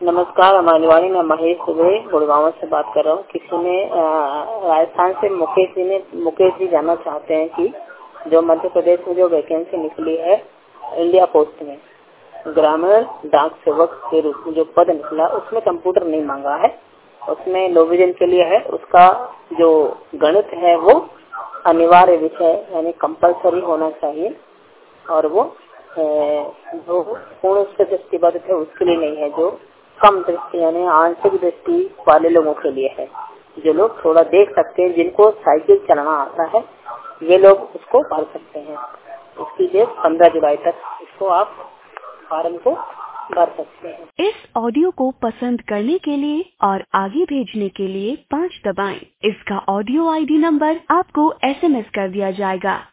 नमस्कार, हमारी में महेश दुबे गुड़गांव से बात कर रहा हूँ। किसी ने राजस्थान से मुकेश जी जानना चाहते हैं कि जो मध्य प्रदेश में जो वैकेंसी निकली है इंडिया पोस्ट में ग्रामीण डाक सेवक के रूप में जो पद निकला, उसमें कंप्यूटर नहीं मांगा है, उसमें लो विजन के लिए है। उसका जो गणित है वो अनिवार्य विषय यानी कंपलसरी होना चाहिए और वो जो पूर्ण से दृष्टिबाधित है उसके लिए नहीं है, जो कम दृष्टि यानी आंशिक दृष्टि वाले लोगों के लिए है। जो लोग थोड़ा देख सकते हैं, जिनको साइकिल चलाना आता है, ये लोग उसको भर सकते हैं। इसकी डेट 15 जुलाई तक इसको आप फॉर्म को भर सकते हैं। इस ऑडियो को पसंद करने के लिए और आगे भेजने के लिए 5 दबाएं। इसका ऑडियो ID नंबर आपको SMS कर दिया जाएगा।